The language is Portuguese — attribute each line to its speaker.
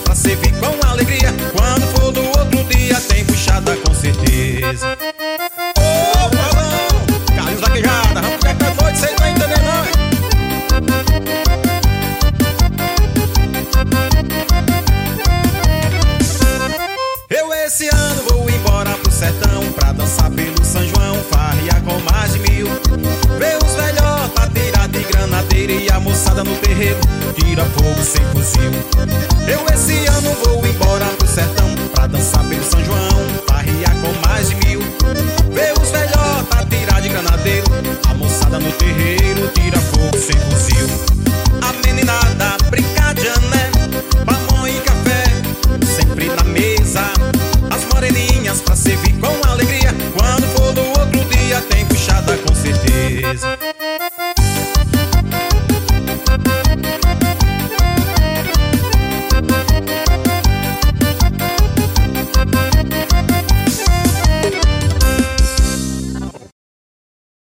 Speaker 1: pra servir com alegria. Quando for do outro dia tem buchada com certeza. Ô, Paulão, Carlinhos Vaquejada, vamos ficar até noite, cês não vai entender não. Eu esse ano vou embora pro sertão pra dançar pelo São João, farrear com mais de 1000. Ver os velhotas tirar de granadeira e a moçada no terreiro tira fogo sem fuzil. Eu esse ano vou embora pro sertão pra dançar pelo São João, farrear com mais de 1000. Ver os velhotas tirar de granadeiro, a moçada no terreiro